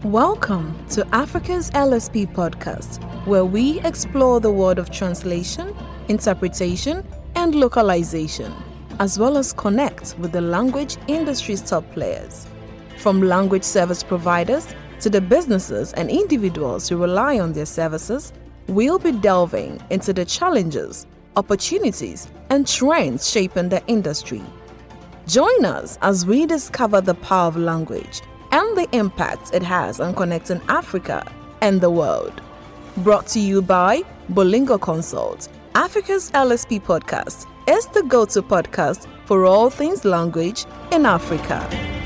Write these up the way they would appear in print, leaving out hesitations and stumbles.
Welcome to Africa's LSP podcast, where we explore the world of translation, interpretation, and localization, as well as connect with the language industry's top players. From language service providers to the businesses and individuals who rely on their services, we'll be delving into the challenges, opportunities, and trends shaping the industry. Join us as we discover the power of language and the impact it has on connecting Africa and the world. Brought to you by Bolingo Consult, Africa's LSP podcast is the go-to podcast for all things language in Africa.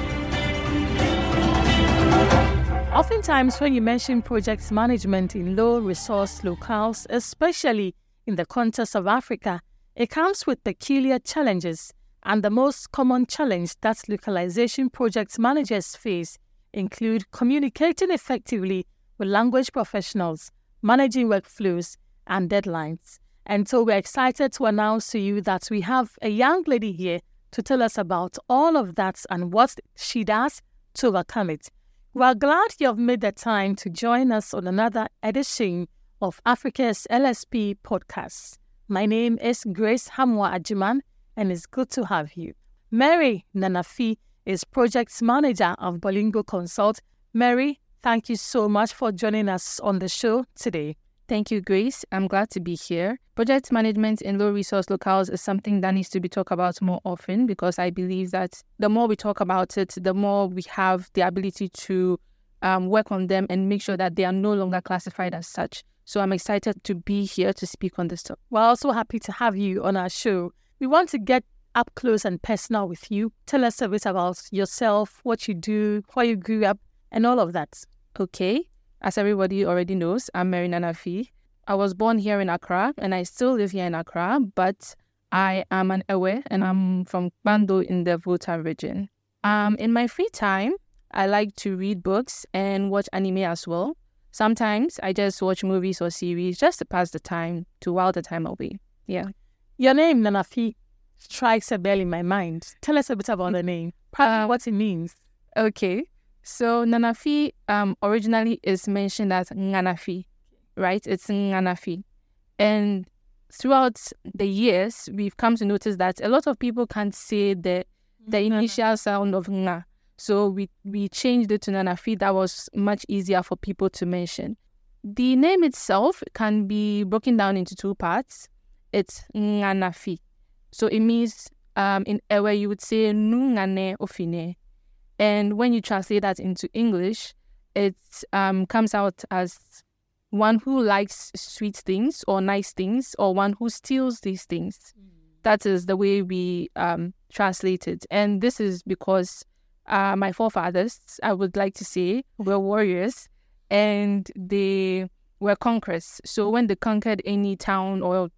Oftentimes, when you mention project management in low-resource locales, especially in the context of Africa, it comes with peculiar challenges. And the most common challenge that localization project managers face include communicating effectively with language professionals, managing workflows, and deadlines. And so we're excited to announce to you that we have a young lady here to tell us about all of that and what she does to overcome it. We're glad you have made the time to join us on another edition of Africa's LSP podcast. My name is Grace Hamwa Ajiman, and it's good to have you. Mary Nanafi is Project Manager of Bolingo Consult. Mary, thank you so much for joining us on the show today. Thank you, Grace. I'm glad to be here. Project management in low-resource locales is something that needs to be talked about more often because I believe that the more we talk about it, the more we have the ability to work on them and make sure that they are no longer classified as such. So I'm excited to be here to speak on this topic. We're also happy to have you on our show. We want to get up close and personal with you. Tell us a bit about yourself, what you do, where you grew up, and all of that. Okay. As everybody already knows, I'm Mary Nanafi. I was born here in Accra, and I still live here in Accra, but I am an Ewe, and I'm from Bando in the Volta region. In my free time, I like to read books and watch anime as well. Sometimes I just watch movies or series just to pass the time, to while the time away. Yeah. Your name, Nanafi, strikes a bell in my mind. Tell us a bit about the name, what it means. Okay. So Nanafi originally is mentioned as Nganafi, right? It's Nganafi. And throughout the years, we've come to notice that a lot of people can't say the initial sound of Nga. So we changed it to Nanafi. That was much easier for people to mention. The name itself can be broken down into two parts. It's Nganafi. So it means in Ewe you would say Nungane Ofine. And when you translate that into English, it comes out as one who likes sweet things or nice things or one who steals these things. That is the way we translate it. And this is because my forefathers, I would like to say, were warriors and they were conquerors. So when they conquered any town or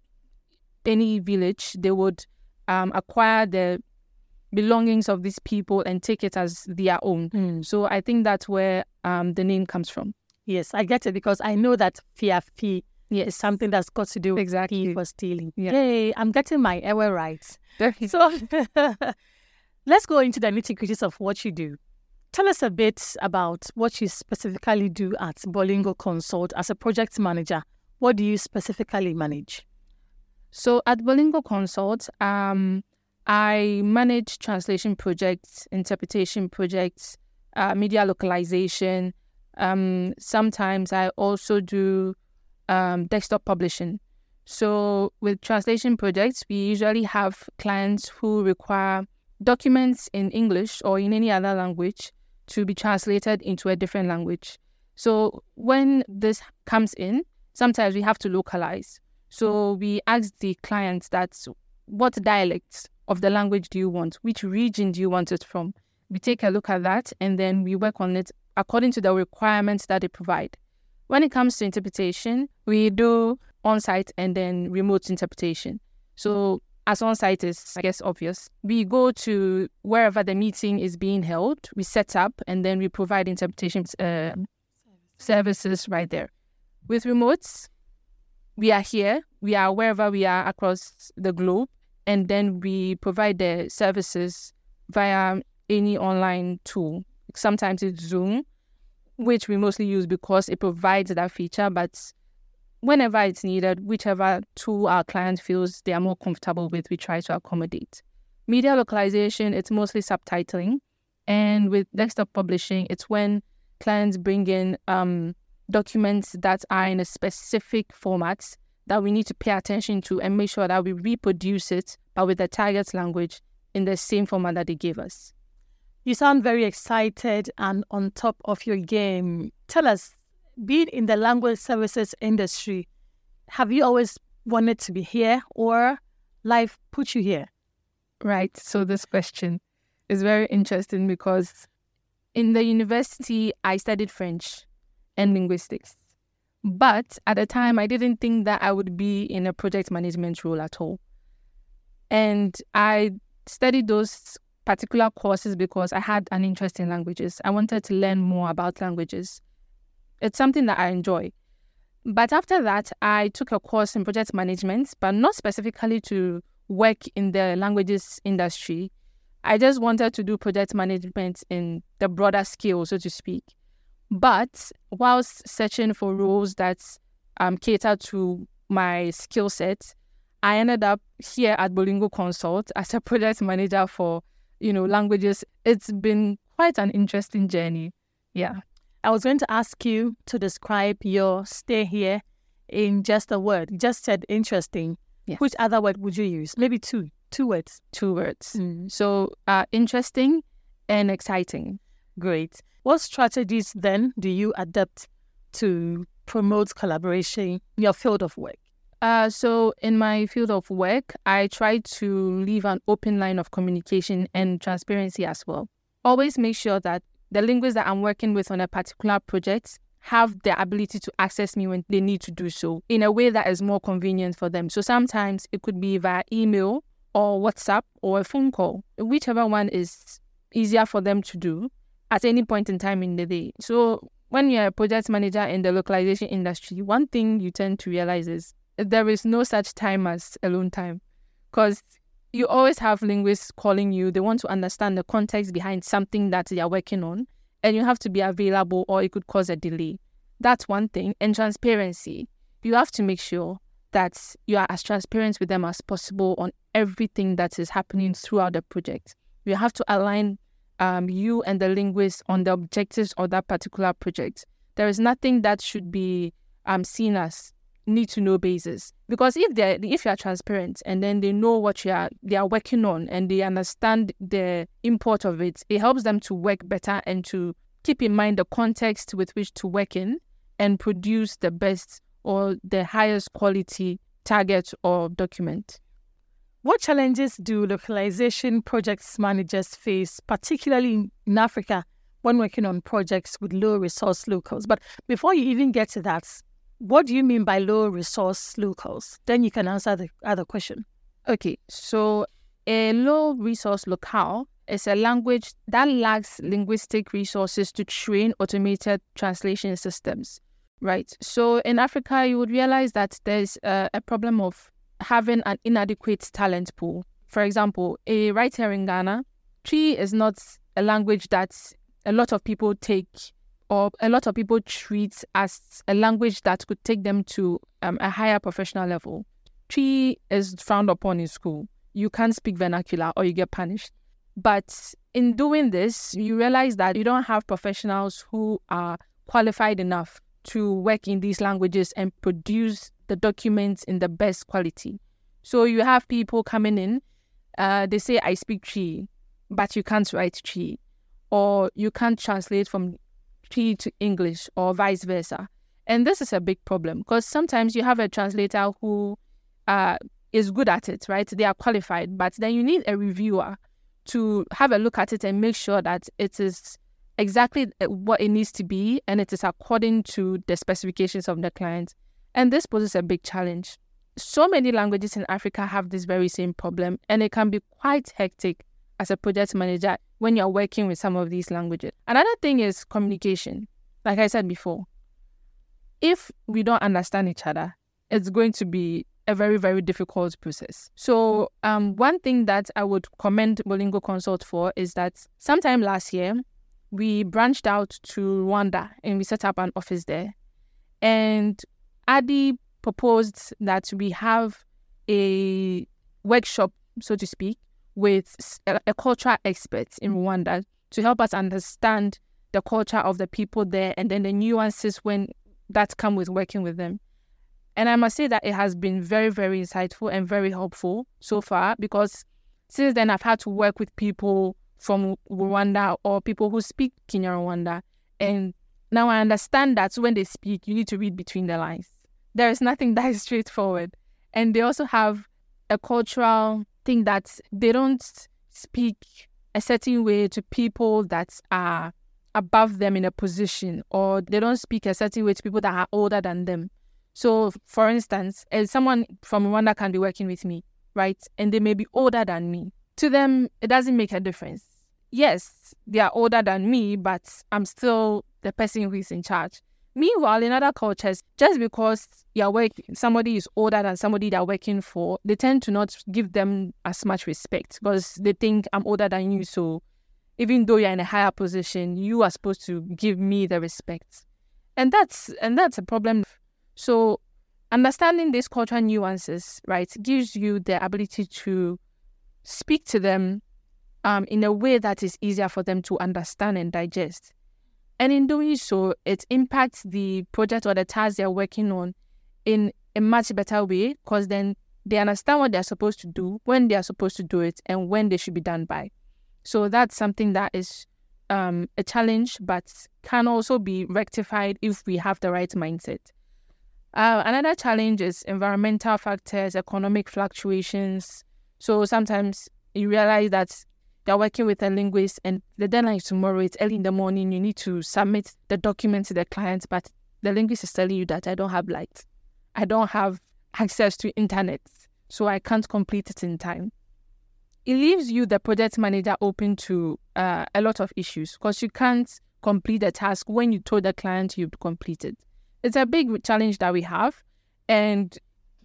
any village, they would acquire the belongings of these people and take it as their own. So I think that's where the name comes from. Yes, I get it because I know that fiafi is something that's got to do with thief or stealing. Yeah. Yay, I'm getting my Ewe right. So let's go into the nitty-gritties of what you do. Tell us a bit about what you specifically do at Bolingo Consult as a project manager. What do you specifically manage? So at Bolingo Consult, I manage translation projects, interpretation projects, media localization. Sometimes I also do desktop publishing. So with translation projects, we usually have clients who require documents in English or in any other language to be translated into a different language. So when this comes in, sometimes we have to localize. So we ask the clients that what dialect of the language do you want? Which region do you want it from? We take a look at that and then we work on it according to the requirements that they provide. When it comes to interpretation, we do on-site and then remote interpretation. So as on-site is, I guess, obvious. We go to wherever the meeting is being held, we set up and then we provide interpretation services right there. With remotes, we are here, we are wherever we are across the globe, and then we provide the services via any online tool. Sometimes it's Zoom, which we mostly use because it provides that feature. But whenever it's needed, whichever tool our client feels they are more comfortable with, we try to accommodate. Media localization, it's mostly subtitling. And with desktop publishing, it's when clients bring in documents that are in a specific format that we need to pay attention to and make sure that we reproduce it, but with the target language in the same format that they gave us. You sound very excited and on top of your game. Tell us, being in the language services industry, have you always wanted to be here or life put you here? Right. So this question is very interesting because in the university, I studied French and linguistics. But at the time, I didn't think that I would be in a project management role at all. And I studied those particular courses because I had an interest in languages. I wanted to learn more about languages. It's something that I enjoy. But after that, I took a course in project management, but not specifically to work in the languages industry. I just wanted to do project management in the broader scale, so to speak. But whilst searching for roles that cater to my skill set, I ended up here at Bolingo Consult as a project manager for, languages. It's been quite an interesting journey. Yeah. I was going to ask you to describe your stay here in just a word. You just said interesting. Yes. Which other word would you use? Maybe two words. 2 words. So interesting and exciting. Great. What strategies then do you adapt to promote collaboration in your field of work? So in my field of work, I try to leave an open line of communication and transparency as well. Always make sure that the linguists that I'm working with on a particular project have the ability to access me when they need to do so in a way that is more convenient for them. So sometimes it could be via email or WhatsApp or a phone call, whichever one is easier for them to do at any point in time in the day. So when you're a project manager in the localization industry, one thing you tend to realize is there is no such time as alone time, because you always have linguists calling you. They want to understand the context behind something that they are working on, and you have to be available or it could cause a delay. That's one thing. And transparency. You have to make sure that you are as transparent with them as possible on everything that is happening throughout the project. You have to align you and the linguist on the objectives of that particular project. There is nothing that should be seen as need-to-know basis. Because if you are transparent and then they know what they are working on and they understand the import of it, it helps them to work better and to keep in mind the context with which to work in and produce the best or the highest quality target or document. What challenges do localization projects managers face, particularly in Africa, when working on projects with low-resource locals? But before you even get to that, what do you mean by low-resource locals? Then you can answer the other question. Okay, so a low-resource locale is a language that lacks linguistic resources to train automated translation systems, right? So in Africa, you would realize that there's a problem of having an inadequate talent pool. For example, right here in Ghana, Twi is not a language that a lot of people take or a lot of people treat as a language that could take them to a higher professional level. Twi is frowned upon in school. You can't speak vernacular or you get punished. But in doing this, you realize that you don't have professionals who are qualified enough to work in these languages and produce the documents in the best quality. So you have people coming in, they say, I speak Twi, but you can't write Twi, or you can't translate from Twi to English or vice versa. And this is a big problem because sometimes you have a translator who is good at it, right? They are qualified, but then you need a reviewer to have a look at it and make sure that it is exactly what it needs to be and it is according to the specifications of the client. And this poses a big challenge. So many languages in Africa have this very same problem, and it can be quite hectic as a project manager when you're working with some of these languages. Another thing is communication. Like I said before, if we don't understand each other, it's going to be a very, very difficult process. So one thing that I would commend Bolingo Consult for is that sometime last year, we branched out to Rwanda and we set up an office there. And Adi proposed that we have a workshop, so to speak, with a cultural expert in Rwanda to help us understand the culture of the people there and then the nuances that come with working with them. And I must say that it has been very, very insightful and very helpful so far, because since then I've had to work with people from Rwanda or people who speak Kinyarwanda. And now I understand that when they speak, you need to read between the lines. There is nothing that is straightforward. And they also have a cultural thing that they don't speak a certain way to people that are above them in a position, or they don't speak a certain way to people that are older than them. So, for instance, someone from Rwanda can be working with me, right? And they may be older than me. To them, it doesn't make a difference. Yes, they are older than me, but I'm still the person who is in charge. Meanwhile, in other cultures, just because somebody is older than somebody they're working for, they tend to not give them as much respect because they think I'm older than you. So even though you're in a higher position, you are supposed to give me the respect. And that's a problem. So understanding these cultural nuances, right, gives you the ability to speak to them in a way that is easier for them to understand and digest. And in doing so, it impacts the project or the task they're working on in a much better way, because then they understand what they're supposed to do, when they're supposed to do it, and when they should be done by. So that's something that is a challenge, but can also be rectified if we have the right mindset. Another challenge is environmental factors, economic fluctuations. So sometimes you realize that you're working with a linguist and the deadline is tomorrow, it's early in the morning, you need to submit the document to the client, but the linguist is telling you that I don't have light. I don't have access to internet, so I can't complete it in time. It leaves you, the project manager, open to a lot of issues because you can't complete the task when you told the client you'd complete it. It's a big challenge that we have, and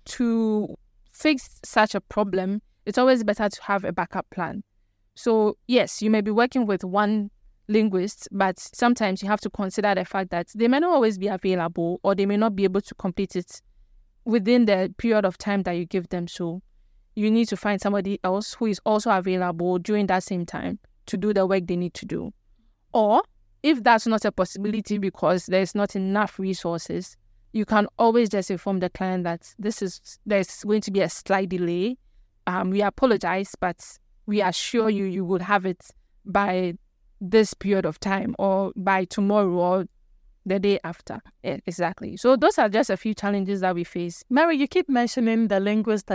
to fix such a problem, it's always better to have a backup plan. So yes, you may be working with one linguist, but sometimes you have to consider the fact that they may not always be available, or they may not be able to complete it within the period of time that you give them. So you need to find somebody else who is also available during that same time to do the work they need to do. Or if that's not a possibility because there's not enough resources, you can always just inform the client that there's going to be a slight delay. We apologize, but we assure you would have it by this period of time, or by tomorrow, or the day after. Yeah, exactly. So those are just a few challenges that we face. Mary, you keep mentioning the linguist.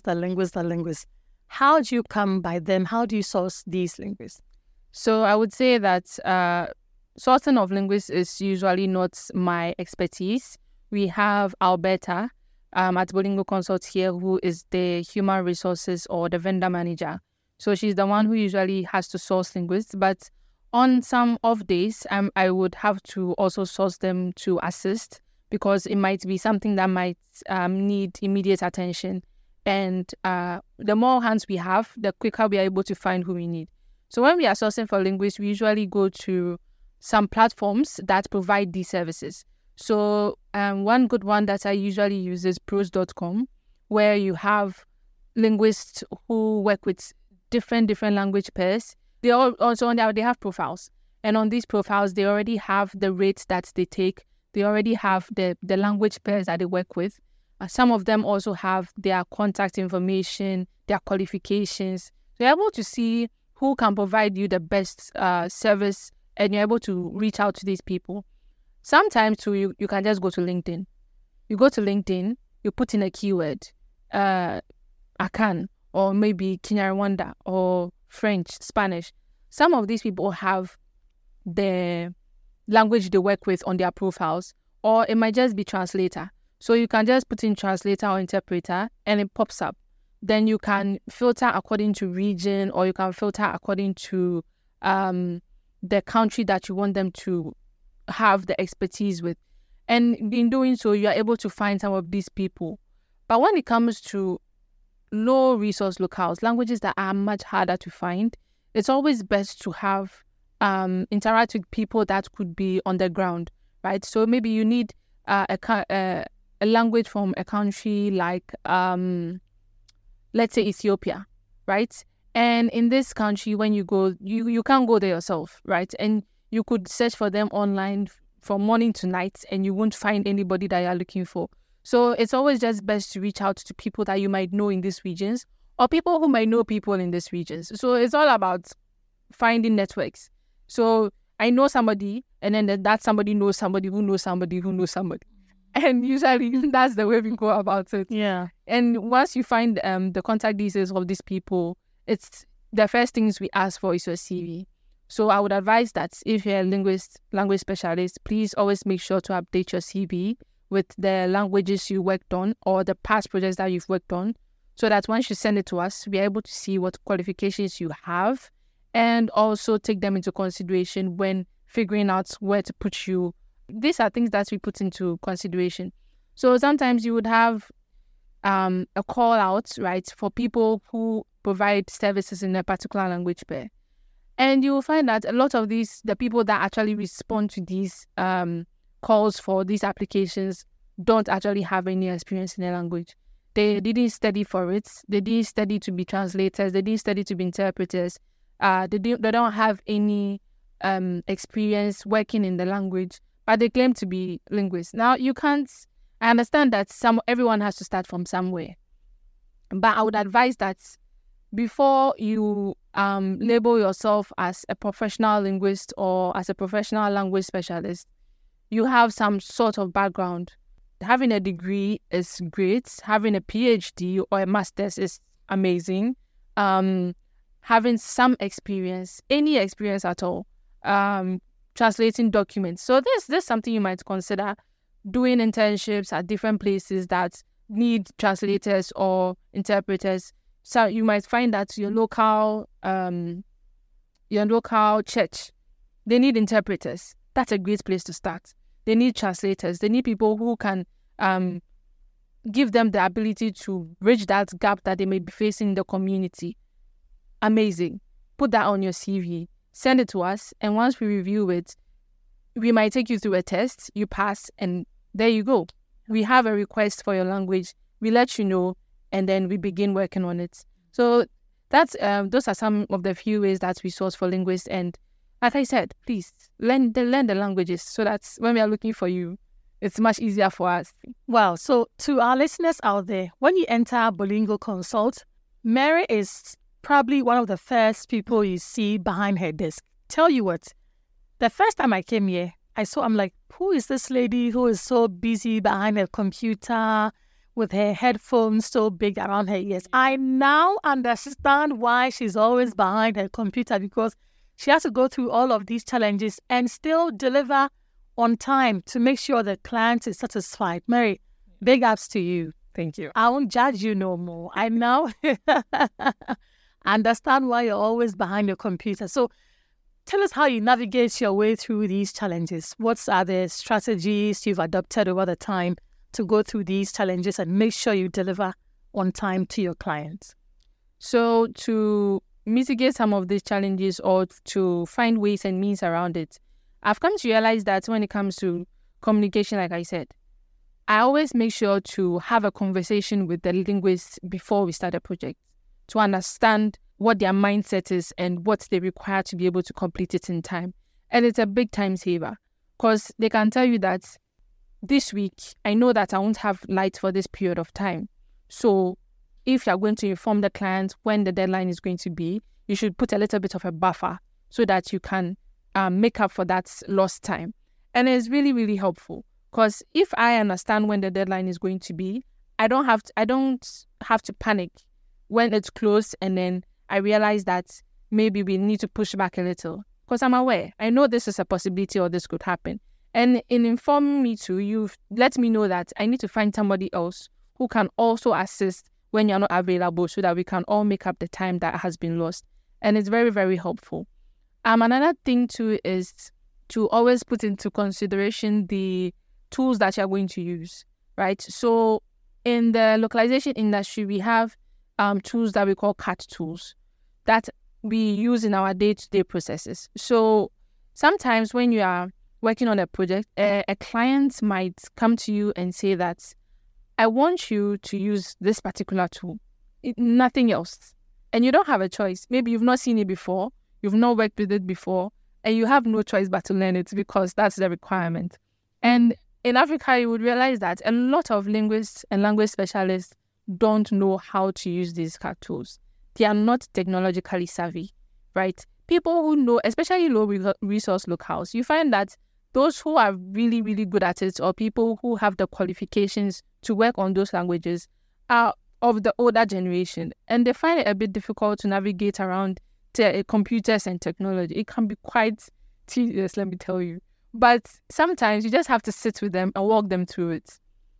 How do you come by them? How do you source these linguists? So I would say that sourcing of linguists is usually not my expertise. We have Alberta at Bolingo Consult here, who is the human resources or the vendor manager. So she's the one who usually has to source linguists. But on some off days, I would have to also source them to assist, because it might be something that might need immediate attention. And the more hands we have, the quicker we are able to find who we need. So when we are sourcing for linguists, we usually go to some platforms that provide these services. So one good one that I usually use is pros.com, where you have linguists who work with different language pairs. They have profiles, and on these profiles they already have the rates that they take. They already have the language pairs that they work with. Some of them also have their contact information, their qualifications. So you're able to see who can provide you the best service, and you're able to reach out to these people. Sometimes too, you can just go to LinkedIn. You go to LinkedIn, you put in a keyword, Akan, or maybe Kinyarwanda, or French, Spanish. Some of these people have the language they work with on their profiles, or it might just be translator. So you can just put in translator or interpreter and it pops up. Then you can filter according to region, or you can filter according to the country that you want them to have the expertise with. And in doing so, you are able to find some of these people. But when it comes to low resource locales, languages that are much harder to find, it's always best to have interact with people that could be on the ground, right? So maybe you need a language from a country like, let's say Ethiopia, right? And in this country, when you go, you can't go there yourself, right? And you could search for them online from morning to night, and you won't find anybody that you're looking for. So it's always just best to reach out to people that you might know in these regions, or people who might know people in these regions. So it's all about finding networks. So I know somebody, and then that somebody knows somebody who knows somebody who knows somebody. And usually that's the way we go about it. Yeah. And once you find the contact details of these people, it's the first things we ask for is your CV. So I would advise that if you're a language specialist, please always make sure to update your CV with the languages you worked on or the past projects that you've worked on, so that once you send it to us, we're able to see what qualifications you have and also take them into consideration when figuring out where to put you. These are things that we put into consideration. So sometimes you would have a call out, right, for people who provide services in a particular language pair. And you will find that a lot of the people that actually respond to these calls for these applications don't actually have any experience in a language. They didn't study for it. They didn't study to be translators. They didn't study to be interpreters. They don't have any experience working in the language, but they claim to be linguists. Now, I understand that everyone has to start from somewhere, but I would advise that before you label yourself as a professional linguist or as a professional language specialist, you have some sort of background. Having a degree is great. Having a PhD or a master's is amazing. Having some experience, any experience at all, translating documents. So this is something you might consider, doing internships at different places that need translators or interpreters. So you might find that your local church, they need interpreters. That's a great place to start. They need translators. They need people who can give them the ability to bridge that gap that they may be facing in the community. Amazing. Put that on your CV. Send it to us. And once we review it, we might take you through a test. You pass, and there you go. We have a request for your language. We let you know, and then we begin working on it. So that's those are some of the few ways that we source for linguists. And like I said, please learn the languages so that when we are looking for you, it's much easier for us. Wow. So to our listeners out there, when you enter Bolingo Consult, Mary is probably one of the first people you see behind her desk. Tell you what, the first time I came here, I'm like, who is this lady who is so busy behind her computer with her headphones so big around her ears? I now understand why she's always behind her computer, because she has to go through all of these challenges and still deliver on time to make sure the client is satisfied. Mary, big ups to you. Thank you. I won't judge you no more. I now understand why you're always behind your computer. So tell us how you navigate your way through these challenges. What are the strategies you've adopted over the time to go through these challenges and make sure you deliver on time to your clients? So to mitigate some of these challenges or to find ways and means around it, I've come to realize that when it comes to communication, like I said, I always make sure to have a conversation with the linguists before we start a project to understand what their mindset is and what they require to be able to complete it in time. And it's a big time saver because they can tell you that this week, I know that I won't have light for this period of time. So if you're going to inform the client when the deadline is going to be, you should put a little bit of a buffer so that you can make up for that lost time. And it's really, really helpful because if I understand when the deadline is going to be, I don't have to panic when it's close and then I realize that maybe we need to push back a little because I'm aware. I know this is a possibility or this could happen. And in informing me too, you've let me know that I need to find somebody else who can also assist when you're not available so that we can all make up the time that has been lost. And it's very, very helpful. Another thing too is to always put into consideration the tools that you're going to use, right? So in the localization industry, we have tools that we call CAT tools that we use in our day-to-day processes. So sometimes when you are working on a project, a client might come to you and say that, I want you to use this particular tool, nothing else. And you don't have a choice. Maybe you've not seen it before, you've not worked with it before, and you have no choice but to learn it because that's the requirement. And in Africa, you would realize that a lot of linguists and language specialists don't know how to use these CAT tools. They are not technologically savvy, right? People who know, especially low resource locales, you find that those who are really, really good at it, or people who have the qualifications to work on those languages, are of the older generation, and they find it a bit difficult to navigate around computers and technology. It can be quite tedious, let me tell you. But sometimes you just have to sit with them and walk them through it.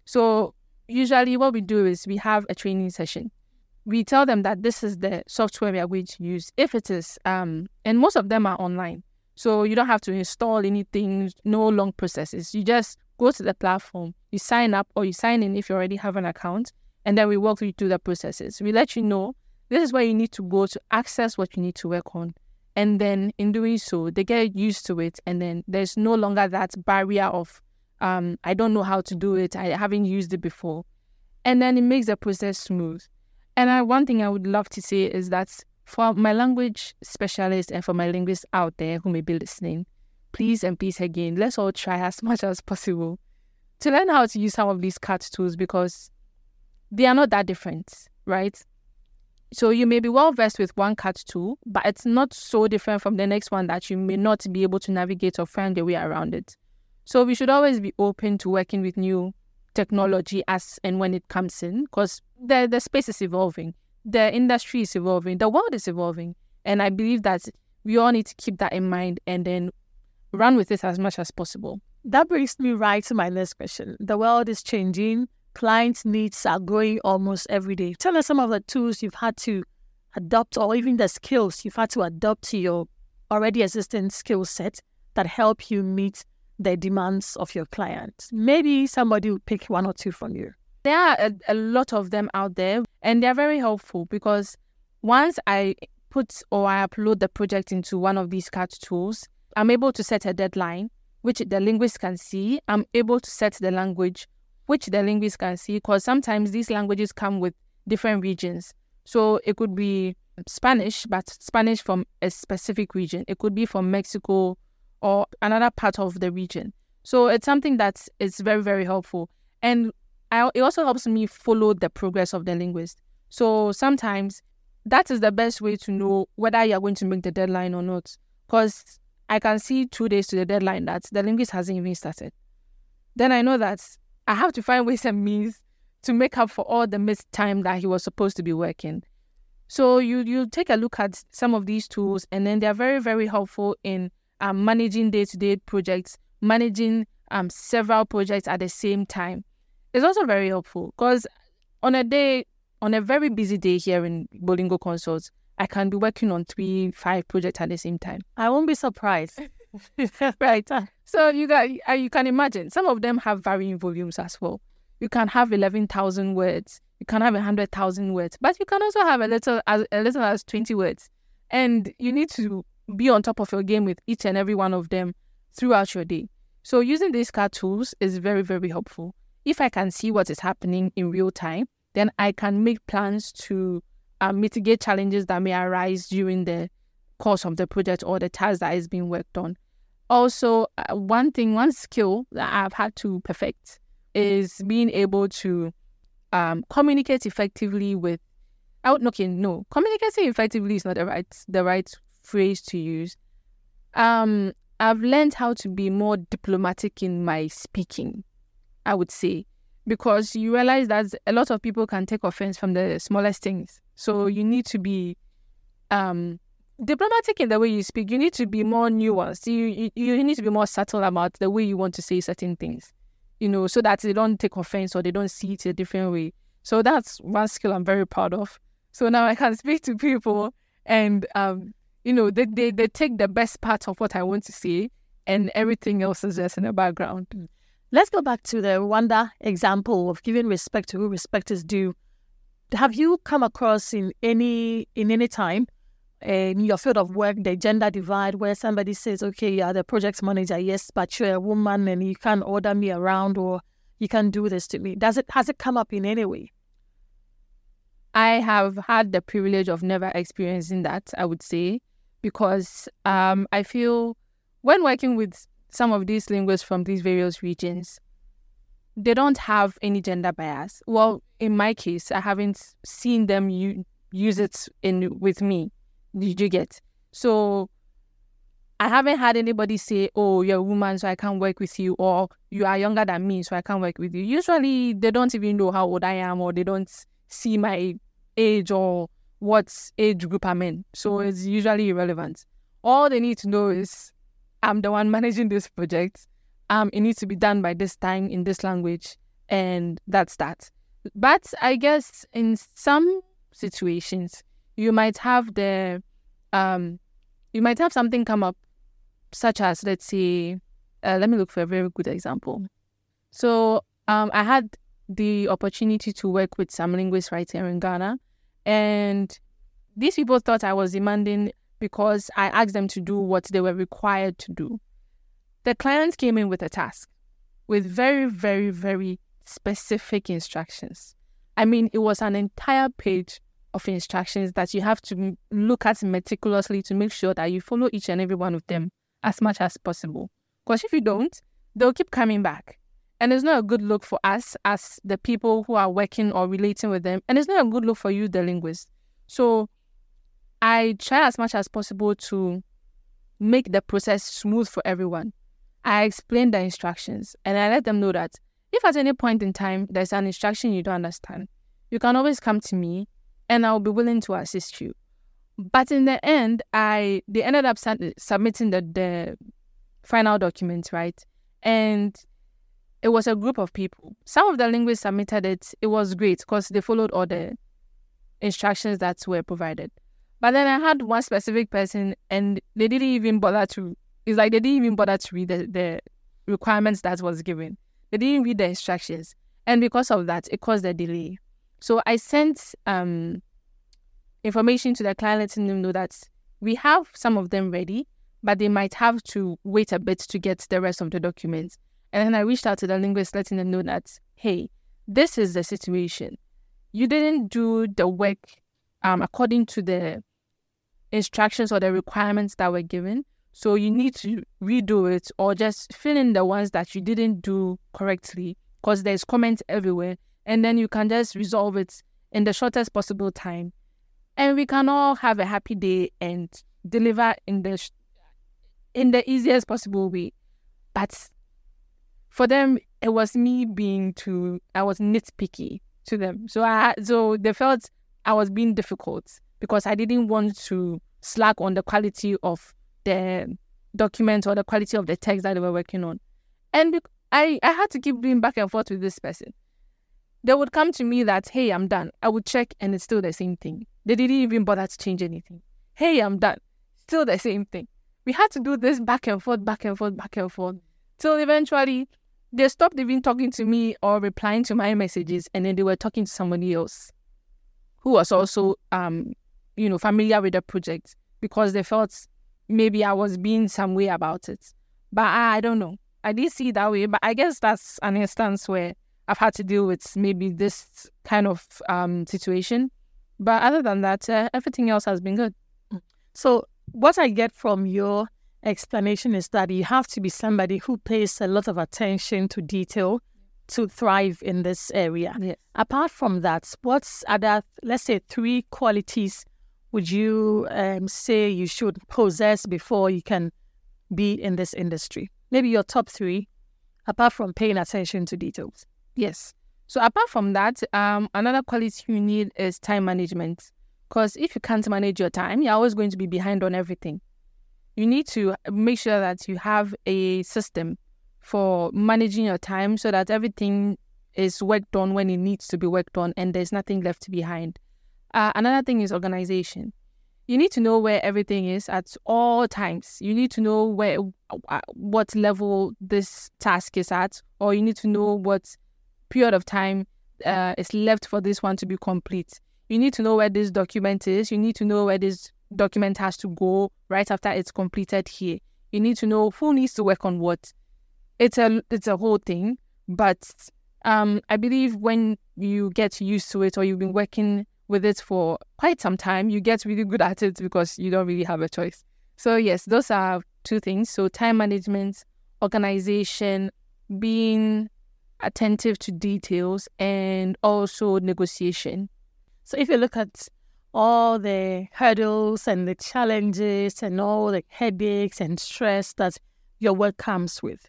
So usually what we do is we have a training session. We tell them that this is the software we are going to use. If it is, and most of them are online. So you don't have to install anything, no long processes. You just go to the platform, you sign up or you sign in if you already have an account, and then we walk you through the processes. We let you know this is where you need to go to access what you need to work on. And then in doing so, they get used to it. And then there's no longer that barrier of, I don't know how to do it. I haven't used it before. And then it makes the process smooth. And one thing I would love to say is that for my language specialists and for my linguists out there who may be listening, please and please again, let's all try as much as possible to learn how to use some of these CAT tools because they are not that different, right? So you may be well versed with one CAT tool, but it's not so different from the next one that you may not be able to navigate or find your way around it. So we should always be open to working with new technology as and when it comes in, because the space is evolving, the industry is evolving, the world is evolving. And I believe that we all need to keep that in mind and then run with it as much as possible. That brings me right to my next question. The world is changing. Clients' needs are growing almost every day. Tell us some of the tools you've had to adopt or even the skills you've had to adopt to your already existing skill set that help you meet the demands of your clients. Maybe somebody will pick one or two from you. There are a lot of them out there and they're very helpful because once I put or I upload the project into one of these CAT tools, I'm able to set a deadline, which the linguist can see. I'm able to set the language, which the linguist can see, because sometimes these languages come with different regions. So it could be Spanish, but Spanish from a specific region. It could be from Mexico or another part of the region. So it's something that is very, very helpful. And it also helps me follow the progress of the linguist. So sometimes that is the best way to know whether you're going to make the deadline or not. Because I can see 2 days to the deadline that the linguist hasn't even started. Then I know that I have to find ways and means to make up for all the missed time that he was supposed to be working. So you take a look at some of these tools and then they're very, very helpful in managing day-to-day projects, managing several projects at the same time. It's also very helpful because on a very busy day here in Bolingo Consults, I can be working on 3-5 projects at the same time. I won't be surprised. Right. So you can imagine some of them have varying volumes as well. You can have 11,000 words. You can have 100,000 words, but you can also have a little as 20 words. And you need to be on top of your game with each and every one of them throughout your day. So using these CAT tools is very, very helpful. If I can see what is happening in real time, then I can make plans to mitigate challenges that may arise during the course of the project or the task that is being worked on. Also, one skill that I've had to perfect is being able to communicate effectively with. Communicating effectively is not the right phrase to use. I've learned how to be more diplomatic in my speaking, I would say, because you realize that a lot of people can take offense from the smallest things. So you need to be diplomatic in the way you speak. You need to be more nuanced. You need to be more subtle about the way you want to say certain things, so that they don't take offense or they don't see it a different way. So that's one skill I'm very proud of. So now I can speak to people and, they take the best part of what I want to say and everything else is just in the background. Let's go back to the Rwanda example of giving respect to who respect is due. Have you come across in any time in your field of work, the gender divide, where somebody says, okay, you are the project manager, yes, but you're a woman and you can't order me around, or you can do this to me. Has it come up in any way? I have had the privilege of never experiencing that, I would say, because I feel when working with some of these linguists from these various regions, they don't have any gender bias. Well, in my case, I haven't seen them use it with me. Did you get? So I haven't had anybody say, oh, you're a woman, so I can't work with you, or you are younger than me, so I can't work with you. Usually, they don't even know how old I am, or they don't see my age or what age group I'm in. So it's usually irrelevant. All they need to know is I'm the one managing this project. It needs to be done by this time in this language, and that's that. But I guess in some situations, you might have something come up, such as, let's say, let me look for a very good example. So I had the opportunity to work with some linguists right here in Ghana, and these people thought I was demanding because I asked them to do what they were required to do. The client came in with a task with very, very, very specific instructions. I mean, it was an entire page of instructions that you have to look at meticulously to make sure that you follow each and every one of them as much as possible. Because if you don't, they'll keep coming back. And it's not a good look for us as the people who are working or relating with them. And it's not a good look for you, the linguist. So I try as much as possible to make the process smooth for everyone. I explain the instructions and I let them know that if at any point in time there's an instruction you don't understand, you can always come to me and I'll be willing to assist you. But in the end, they ended up submitting the final document, right? And it was a group of people. Some of the linguists submitted it. It was great because they followed all the instructions that were provided. But then I had one specific person and they didn't even bother to read the requirements that was given. They didn't read the instructions. And because of that, it caused a delay. So I sent information to the client letting them know that we have some of them ready, but they might have to wait a bit to get the rest of the documents. And then I reached out to the linguist letting them know that, hey, this is the situation. You didn't do the work according to the instructions or the requirements that were given. So you need to redo it or just fill in the ones that you didn't do correctly because there's comments everywhere. And then you can just resolve it in the shortest possible time. And we can all have a happy day and deliver in the easiest possible way. But for them, it was me I was nitpicky to them. So they felt I was being difficult because I didn't want to slack on the quality of the document or the quality of the text that they were working on. And I had to keep doing back and forth with this person. They would come to me that, hey, I'm done. I would check and it's still the same thing. They didn't even bother to change anything. Hey, I'm done. Still the same thing. We had to do this back and forth, till eventually they stopped even talking to me or replying to my messages, and then they were talking to somebody else who was also, familiar with the project because they felt maybe I was being some way about it. But I don't know. I did see it that way, but I guess that's an instance where I've had to deal with maybe this kind of situation. But other than that, everything else has been good. So what I get from your explanation is that you have to be somebody who pays a lot of attention to detail to thrive in this area. Yes. Apart from that, what's other, let's say, 3 qualities would you say you should possess before you can be in this industry? Maybe your top 3, apart from paying attention to details. Yes. So apart from that, another quality you need is time management. Because if you can't manage your time, you're always going to be behind on everything. You need to make sure that you have a system for managing your time so that everything is worked on when it needs to be worked on and there's nothing left behind. Another thing is organization. You need to know where everything is at all times. You need to know what level this task is at, or you need to know what period of time is left for this one to be complete. You need to know where this document is. You need to know where this document has to go right after it's completed here. You need to know who needs to work on what. It's a whole thing, but I believe when you get used to it or you've been working with it for quite some time, you get really good at it because you don't really have a choice. So yes, those are two things. So time management, organization, being attentive to details, and also negotiation. So if you look at all the hurdles and the challenges and all the headaches and stress that your work comes with,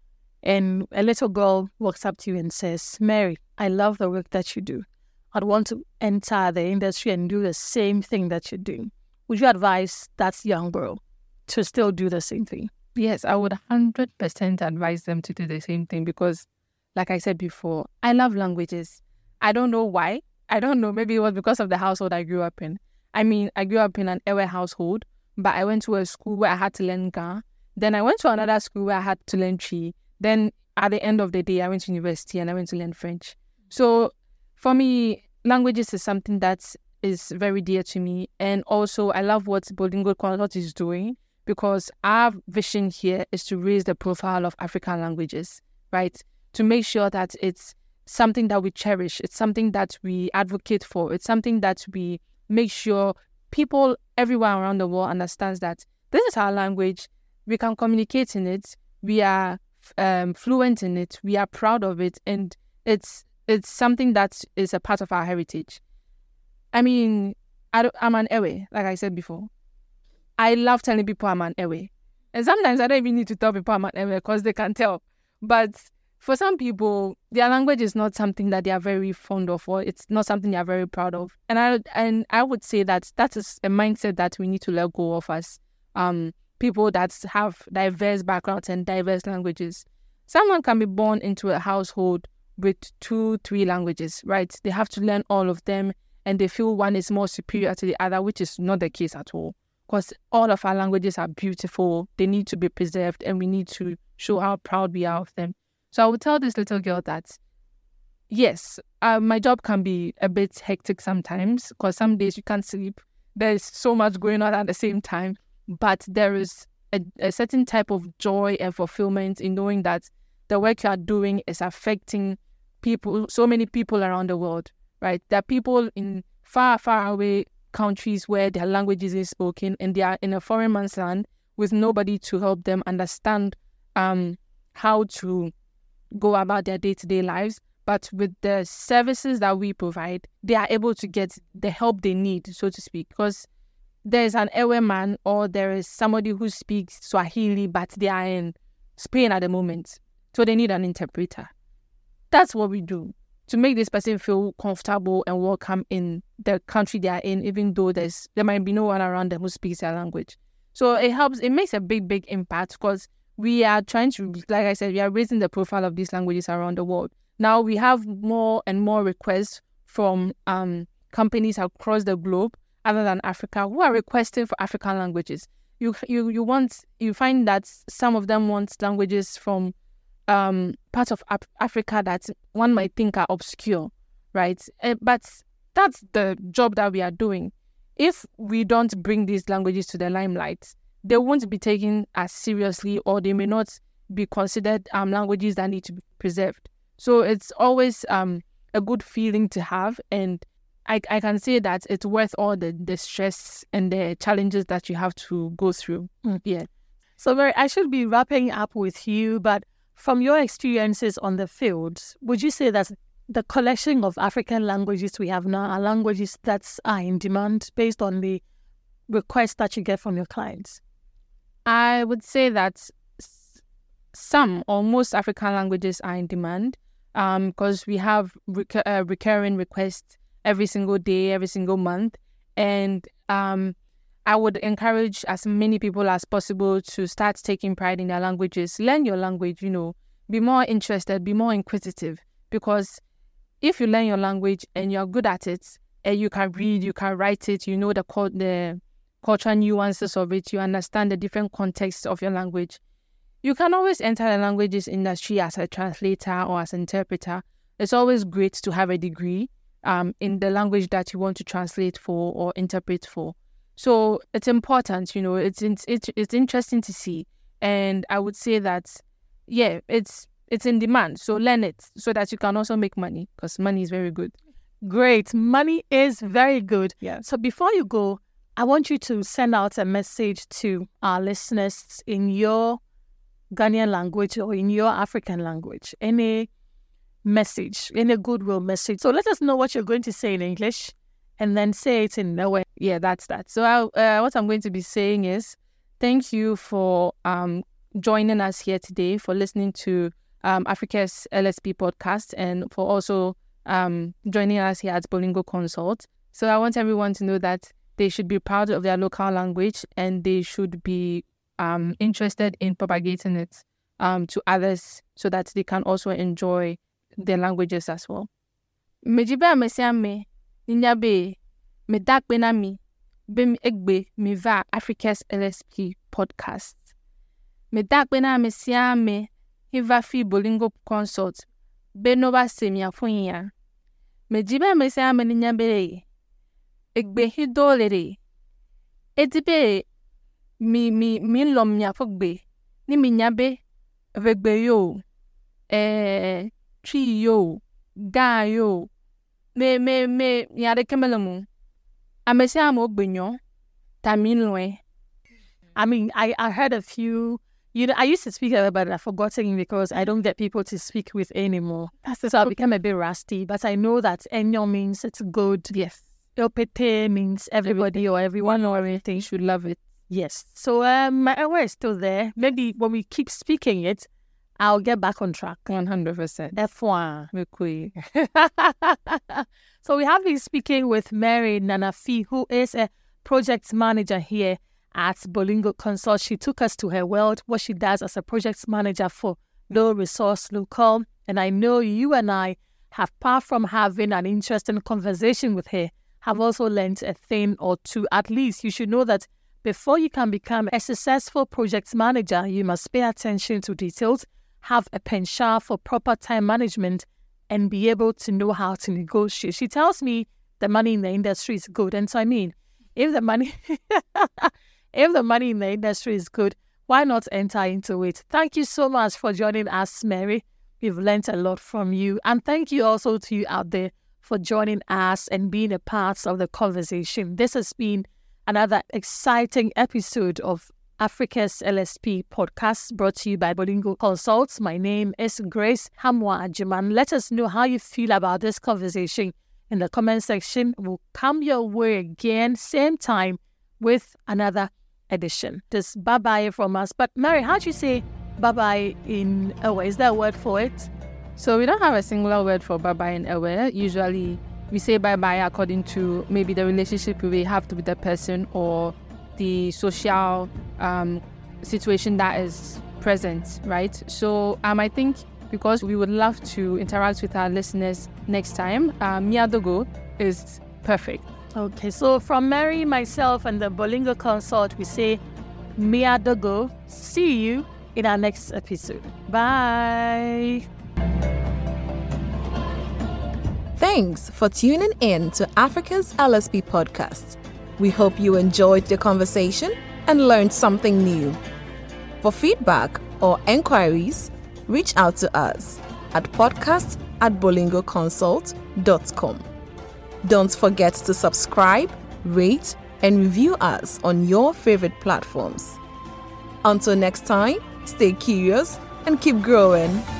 and a little girl walks up to you and says, Mary, I love the work that you do. I'd want to enter the industry and do the same thing that you're doing. Would you advise that young girl to still do the same thing? Yes, I would 100% advise them to do the same thing because, like I said before, I love languages. I don't know why. I don't know. Maybe it was because of the household I grew up in. I mean, I grew up in an Ewe household, but I went to a school where I had to learn Ga. Then I went to another school where I had to learn Chi. Then at the end of the day, I went to university and I went to learn French. So for me, languages is something that is very dear to me. And also, I love what Bolingo Consult is doing because our vision here is to raise the profile of African languages, right? To make sure that it's something that we cherish. It's something that we advocate for. It's something that we make sure people everywhere around the world understands that this is our language. We can communicate in it. We are fluent in it. We are proud of it. And it's something that is a part of our heritage. I mean, I'm an Ewe, like I said before. I love telling people I'm an Ewe. And sometimes I don't even need to tell people I'm an Ewe because they can tell. But for some people, their language is not something that they are very fond of, or it's not something they are very proud of. And I would say that is a mindset that we need to let go of as people that have diverse backgrounds and diverse languages. Someone can be born into a household with 2-3 languages, right? They have to learn all of them and they feel one is more superior to the other, which is not the case at all. Because all of our languages are beautiful. They need to be preserved and we need to show how proud we are of them. So I would tell this little girl that, yes, my job can be a bit hectic sometimes because some days you can't sleep. There's so much going on at the same time. But there is a certain type of joy and fulfillment in knowing that the work you are doing is affecting people, so many people around the world, right? There are people in far, far away countries where their language isn't spoken and they are in a foreign man's land with nobody to help them understand how to go about their day-to-day lives. But with the services that we provide, they are able to get the help they need, so to speak, because there's an Ewe man or there is somebody who speaks Swahili, but they are in Spain at the moment. So they need an interpreter. That's what we do to make this person feel comfortable and welcome in the country they are in, even though there might be no one around them who speaks their language. So it makes a big, big impact because we are trying to, like I said, we are raising the profile of these languages around the world. Now we have more and more requests from companies across the globe other than Africa who are requesting for African languages. You find that some of them want languages from parts of Africa that one might think are obscure, right? But that's the job that we are doing. If we don't bring these languages to the limelight, they won't be taken as seriously or they may not be considered languages that need to be preserved. So it's always a good feeling to have, and I can say that it's worth all the stress and the challenges that you have to go through. Yeah. So Mary, I should be wrapping up with you, but from your experiences on the field, would you say that the collection of African languages we have now are languages that are in demand based on the requests that you get from your clients? I would say that some or most African languages are in demand because we have recurring requests every single day, every single month. And I would encourage as many people as possible to start taking pride in their languages. Learn your language, be more interested, be more inquisitive. Because if you learn your language and you're good at it, and you can read, you can write it, you know the cultural nuances of it, you understand the different contexts of your language, you can always enter the languages industry as a translator or as an interpreter. It's always great to have a degree in the language that you want to translate for or interpret for. So it's important, it's interesting to see. And I would say that, yeah, it's in demand. So learn it so that you can also make money, because money is very good. Great. Money is very good. Yeah. So before you go, I want you to send out a message to our listeners in your Ghanaian language or in your African language. Any message, any goodwill message. So let us know what you're going to say in English and then say it in Ewe. Yeah, that's that. So what I'm going to be saying is thank you for joining us here today, for listening to Africa's LSP podcast, and for also joining us here at Bolingo Consult. So I want everyone to know that they should be proud of their local language, and they should be interested in propagating it to others so that they can also enjoy their languages as well. Mejiba mesiame ninyabe medakbe mi bem egbe mi va Africa's LSP podcast. Medakbe na mesiame hiva fi Bolingo Consult benova semia funya. Mejiba mesiame ninyabe egbe hidolere edibe mi lom nya fogbe ni mi nyabe vegbe yo tri yo ga yo me yare kemelemu amesi amo gbenyo taminwe. I mean, I heard a few, I used to speak a little, but I've forgotten because I don't get people to speak with anymore. So I became a bit rusty, but I know that enyo means it's good. Yes. Opete means everybody or everyone or everything should love it. Yes. So my Ewe is still there. Maybe when we keep speaking it, I'll get back on track. 100%. F1. So we have been speaking with Mary Nanafi, who is a project manager here at Bolingo Consult. She took us to her world, what she does as a project manager for Low Resource Local. And I know you and I have, apart from having an interesting conversation with her, have also learned a thing or two. At least you should know that before you can become a successful project manager, you must pay attention to details, have a penchant for proper time management, and be able to know how to negotiate. She tells me the money in the industry is good. And so, I mean, if the money in the industry is good, why not enter into it? Thank you so much for joining us, Mary. We've learned a lot from you. And thank you also to you out there for joining us and being a part of the conversation. This has been another exciting episode of Africa's LSP podcast, brought to you by Bolingo Consult. My name is Grace Hamwa Ajiman. Let us know how you feel about this conversation in the comment section. We'll come your way again, same time, with another edition. Just bye-bye from us. But Mary, how do you say bye-bye in Ewe? Is there a word for it? So we don't have a singular word for bye-bye in Ewe. Usually we say bye-bye according to maybe the relationship we have with the person or the social situation that is present, right? So I think because we would love to interact with our listeners next time, Miadogo is perfect. Okay, so from Mary, myself, and the Bolingo Consult, we say Miadogo. See you in our next episode. Bye. Thanks for tuning in to Africa's LSP podcast. We hope you enjoyed the conversation and learned something new. For feedback or enquiries, reach out to us at podcast@bolingoconsult.com. Don't forget to subscribe, rate, and review us on your favorite platforms. Until next time, stay curious and keep growing.